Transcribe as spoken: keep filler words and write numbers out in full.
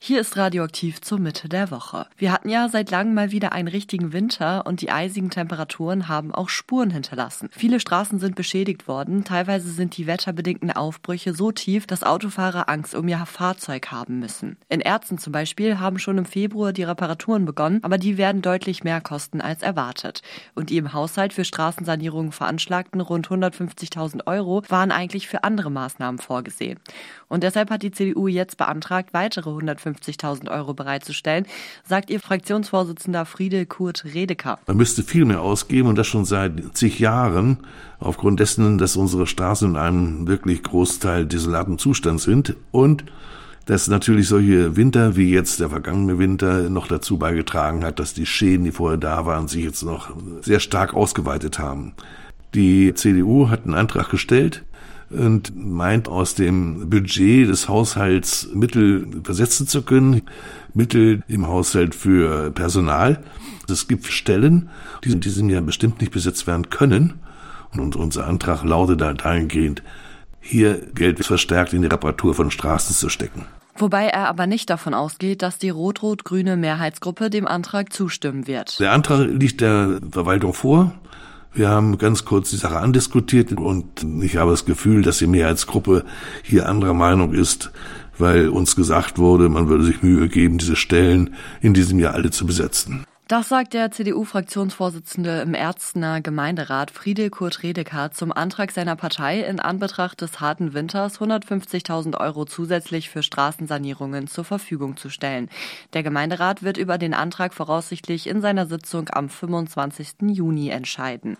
Hier ist Radioaktiv zur Mitte der Woche. Wir hatten ja seit langem mal wieder einen richtigen Winter und die eisigen Temperaturen haben auch Spuren hinterlassen. Viele Straßen sind beschädigt worden, teilweise sind die wetterbedingten Aufbrüche so tief, dass Autofahrer Angst um ihr Fahrzeug haben müssen. In Erzen zum Beispiel haben schon im Februar die Reparaturen begonnen, aber die werden deutlich mehr kosten als erwartet. Und die im Haushalt für Straßensanierungen veranschlagten rund hundertfünfzigtausend Euro waren eigentlich für andere Maßnahmen vorgesehen. Und deshalb hat die C D U jetzt beantragt, weitere hundertfünfzigtausend Euro bereitzustellen, sagt ihr Fraktionsvorsitzender Friedel Kurt Redeker. Man müsste viel mehr ausgeben und das schon seit zig Jahren, aufgrund dessen, dass unsere Straßen in einem wirklich Großteil desolaten Zustand sind und dass natürlich solche Winter wie jetzt der vergangene Winter noch dazu beigetragen hat, dass die Schäden, die vorher da waren, sich jetzt noch sehr stark ausgeweitet haben. Die C D U hat einen Antrag gestellt und meint, aus dem Budget des Haushalts Mittel versetzen zu können, Mittel im Haushalt für Personal. Es gibt Stellen, die in diesem Jahr bestimmt nicht besetzt werden können. Und unser Antrag lautet dahingehend, hier Geld verstärkt in die Reparatur von Straßen zu stecken. Wobei er aber nicht davon ausgeht, dass die rot-rot-grüne Mehrheitsgruppe dem Antrag zustimmen wird. Der Antrag liegt der Verwaltung vor. Wir haben ganz kurz die Sache andiskutiert und ich habe das Gefühl, dass die Mehrheitsgruppe hier anderer Meinung ist, weil uns gesagt wurde, man würde sich Mühe geben, diese Stellen in diesem Jahr alle zu besetzen. Das sagt der C D U-Fraktionsvorsitzende im Erzner Gemeinderat Friedel Kurt Redeker zum Antrag seiner Partei, in Anbetracht des harten Winters hundertfünfzigtausend Euro zusätzlich für Straßensanierungen zur Verfügung zu stellen. Der Gemeinderat wird über den Antrag voraussichtlich in seiner Sitzung am fünfundzwanzigsten Juni entscheiden.